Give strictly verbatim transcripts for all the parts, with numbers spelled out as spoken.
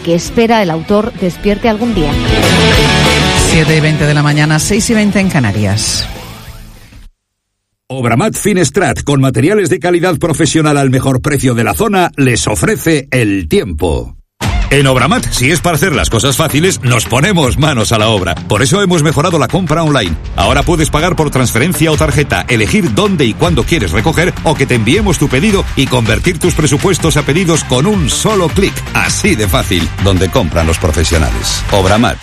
que espera el autor despierte algún día. siete y veinte de la mañana, seis y veinte en Canarias. Obramat Finestrat, con materiales de calidad profesional al mejor precio de la zona, les ofrece el tiempo. En Obramat, si es para hacer las cosas fáciles, nos ponemos manos a la obra. Por eso hemos mejorado la compra online. Ahora puedes pagar por transferencia o tarjeta, elegir dónde y cuándo quieres recoger o que te enviemos tu pedido y convertir tus presupuestos a pedidos con un solo clic. Así de fácil, donde compran los profesionales. Obramat.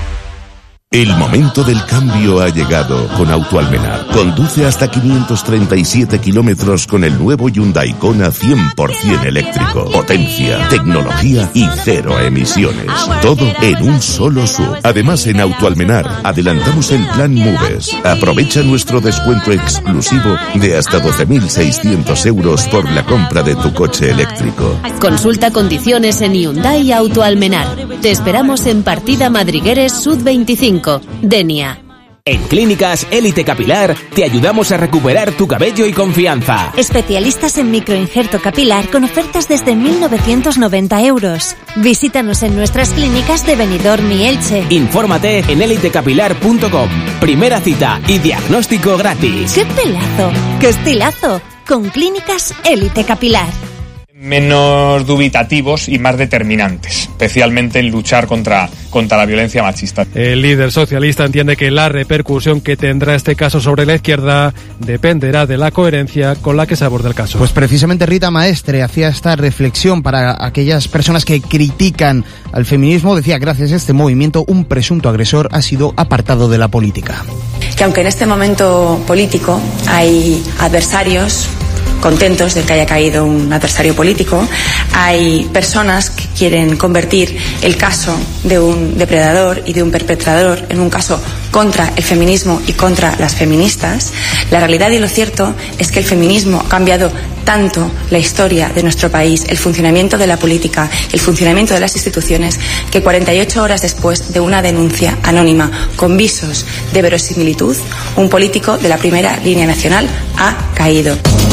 El momento del cambio ha llegado con Auto Almenar. Conduce hasta quinientos treinta y siete kilómetros con el nuevo Hyundai Kona cien por ciento eléctrico. Potencia, tecnología y cero emisiones. Todo en un solo S U V. Además, en Auto Almenar adelantamos el plan Moves. Aprovecha nuestro descuento exclusivo de hasta doce mil seiscientos euros por la compra de tu coche eléctrico. Consulta condiciones en Hyundai Auto Almenar. Te esperamos en Partida Madrigueres Sud veinticinco. Denia. En Clínicas Élite Capilar te ayudamos a recuperar tu cabello y confianza. Especialistas en microinjerto capilar con ofertas desde mil novecientos noventa euros. Visítanos en nuestras clínicas de Benidorm y Elche. Infórmate en élite capilar punto com. Primera cita y diagnóstico gratis. ¡Qué pelazo! ¡Qué estilazo! Con Clínicas Élite Capilar. Menos dubitativos y más determinantes, especialmente en luchar contra, contra la violencia machista. El líder socialista entiende que la repercusión que tendrá este caso sobre la izquierda dependerá de la coherencia con la que se aborde el caso. Pues precisamente Rita Maestre hacía esta reflexión para aquellas personas que critican al feminismo. Decía, gracias a este movimiento, un presunto agresor ha sido apartado de la política. Que aunque en este momento político hay adversarios contentos de que haya caído un adversario político, hay personas que quieren convertir el caso de un depredador y de un perpetrador en un caso contra el feminismo y contra las feministas. La realidad y lo cierto es que el feminismo ha cambiado tanto la historia de nuestro país, el funcionamiento de la política, el funcionamiento de las instituciones, que cuarenta y ocho horas después de una denuncia anónima con visos de verosimilitud, un político de la primera línea nacional ha caído.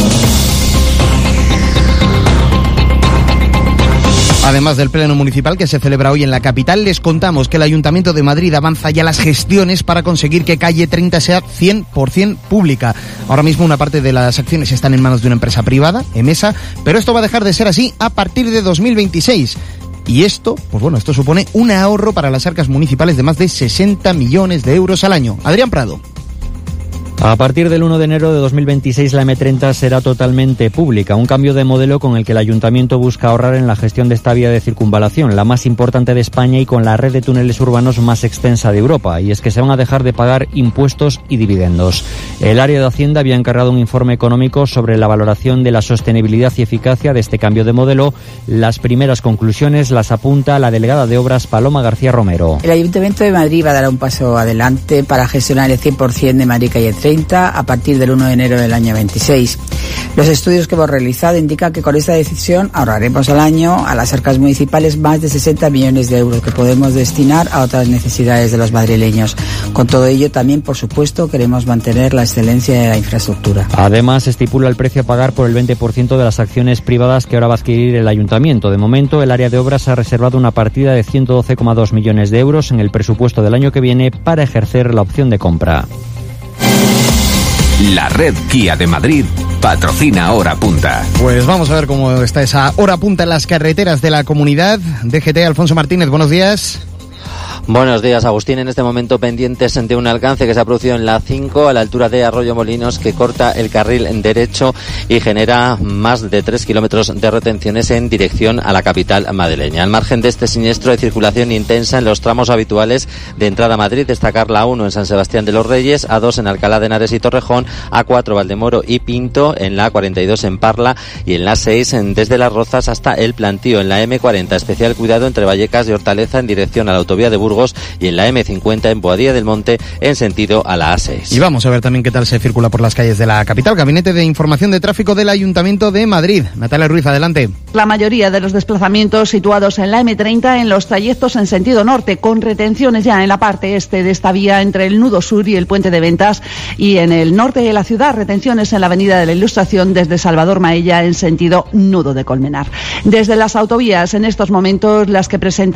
Además del pleno municipal que se celebra hoy en la capital, les contamos que el Ayuntamiento de Madrid avanza ya las gestiones para conseguir que Calle treinta sea cien por ciento pública. Ahora mismo una parte de las acciones están en manos de una empresa privada, Emesa, pero esto va a dejar de ser así a partir de dos mil veintiséis. Y esto, pues bueno, esto supone un ahorro para las arcas municipales de más de sesenta millones de euros al año. Adrián Prado. A partir del uno de enero de dos mil veintiséis la eme treinta será totalmente pública, un cambio de modelo con el que el Ayuntamiento busca ahorrar en la gestión de esta vía de circunvalación, la más importante de España y con la red de túneles urbanos más extensa de Europa, y es que se van a dejar de pagar impuestos y dividendos. El área de Hacienda había encargado un informe económico sobre la valoración de la sostenibilidad y eficacia de este cambio de modelo. Las primeras conclusiones las apunta la delegada de Obras, Paloma García Romero. El Ayuntamiento de Madrid va a dar un paso adelante para gestionar el cien por ciento de Madrid Calle treinta a partir del uno de enero del año veintiséis. Los estudios que hemos realizado indican que con esta decisión ahorraremos al año a las arcas municipales más de sesenta millones de euros que podemos destinar a otras necesidades de los madrileños. Con todo ello, también, por supuesto, queremos mantener la excelencia de la infraestructura. Además, estipula el precio a pagar por el veinte por ciento de las acciones privadas que ahora va a adquirir el Ayuntamiento. De momento, el área de obras ha reservado una partida de ciento doce coma dos millones de euros en el presupuesto del año que viene para ejercer la opción de compra. La red Kia de Madrid patrocina Hora Punta. Pues vamos a ver cómo está esa hora punta en las carreteras de la comunidad. D G T, Alfonso Martínez, buenos días. Buenos días, Agustín. En este momento pendientes de un alcance que se ha producido en la cinco a la altura de Arroyo Molinos, que corta el carril derecho y genera más de tres kilómetros de retenciones en dirección a la capital madrileña. Al margen de este siniestro de circulación intensa en los tramos habituales de entrada a Madrid, destacar la uno en San Sebastián de los Reyes, A dos en Alcalá de Henares y Torrejón, A cuatro Valdemoro y Pinto, en la A cuarenta y dos en Parla y en la seis en, desde Las Rozas hasta El Plantío. En la eme cuarenta, especial cuidado entre Vallecas y Hortaleza en dirección a la autovía de Burgos, y en la eme cincuenta en Boadilla del Monte en sentido a la A seis. Y vamos a ver también qué tal se circula por las calles de la capital. Gabinete de Información de Tráfico del Ayuntamiento de Madrid. Natalia Ruiz, adelante. La mayoría de los desplazamientos situados en la eme treinta en los trayectos en sentido norte, con retenciones ya en la parte este de esta vía entre el nudo sur y el puente de Ventas, y en el norte de la ciudad retenciones en la avenida de la Ilustración desde Salvador Maella en sentido nudo de Colmenar. Desde las autovías en estos momentos las que presentan